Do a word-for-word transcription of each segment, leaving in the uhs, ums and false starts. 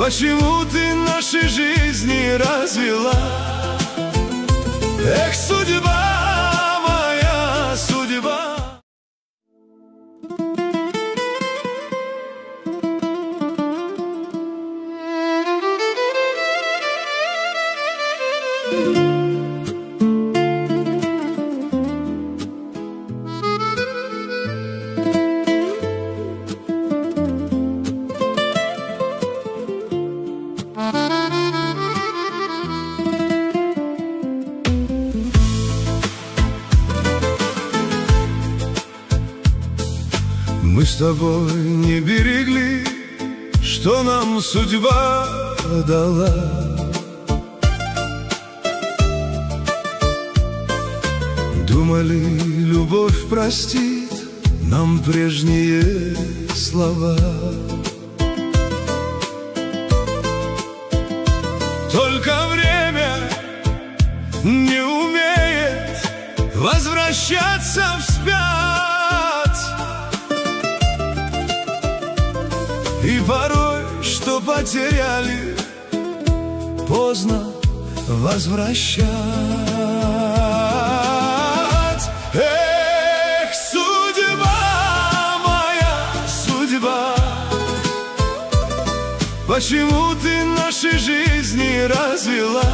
Почему ты наши жизни развела? Эх, судьба моя, судьба. Мы с тобой не берегли, что нам судьба дала. Думали, любовь простит нам прежние слова. Только время не умеет возвращаться вспять. И порой, что потеряли, поздно возвращать. Эх, судьба моя, судьба, почему ты наши жизни развела?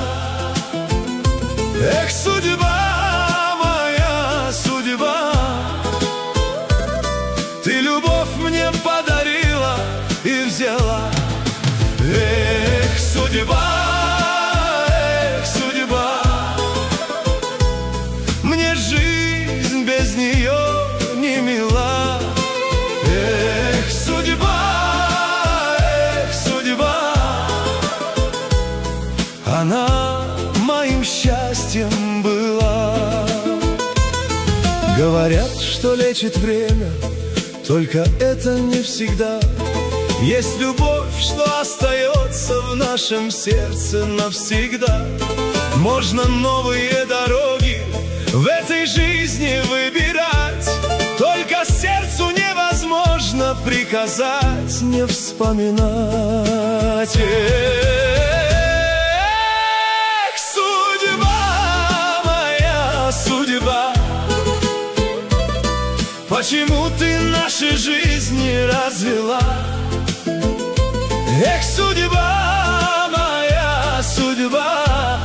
Эх, судьба моя, судьба, ты любовь мне подарила и взяла. Эх, судьба, эх, судьба, мне жизнь без нее не мила. Эх, судьба, эх, судьба, она моим счастьем была. Говорят, что лечит время, только это не всегда. Есть любовь, что остается в нашем сердце навсегда. Можно новые дороги в этой жизни выбирать, только сердцу невозможно приказать не вспоминать. Эх, судьба моя, судьба, почему ты наши жизни развела? Эх, судьба моя, судьба,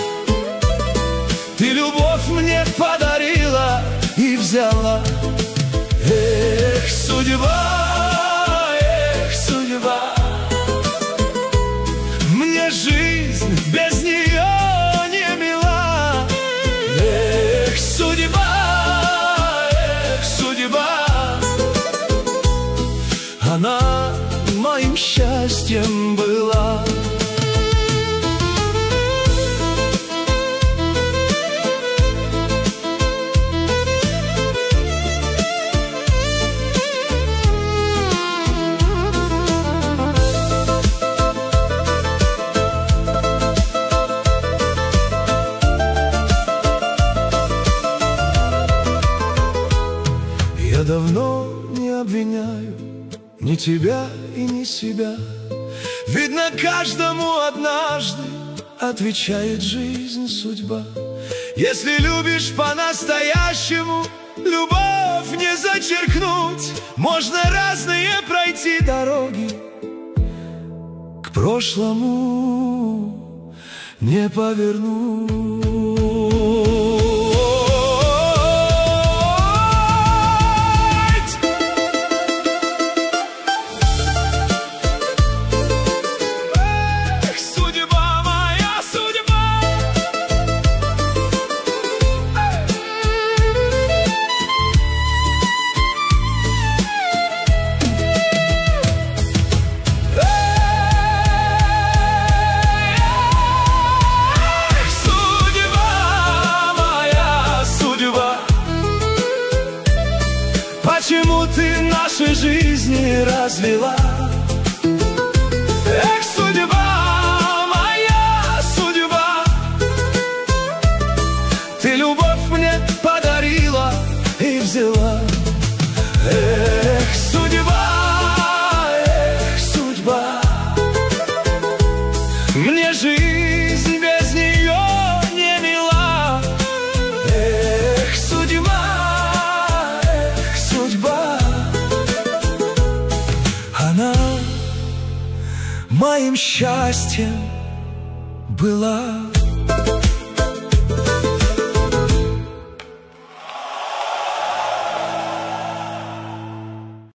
ты любовь мне подарила и взяла. Эх, судьба, эх, судьба, мне жизнь без нее не мила. Эх, судьба, эх, судьба, она моим счастьем была. Я давно не обвиняю ни тебя и ни себя. Видно, каждому однажды отвечает жизнь, судьба. Если любишь по-настоящему, любовь не зачеркнуть. Можно разные пройти дороги, к прошлому не повернуть. Почему ты наши жизни развела? Эх, судьба моя, судьба, ты любовь мне подарила и взяла. Эх, судьба, эх, судьба, Мне жизнь без нее не мила. Эх, судьба, эх, судьба. Она моим счастьем была.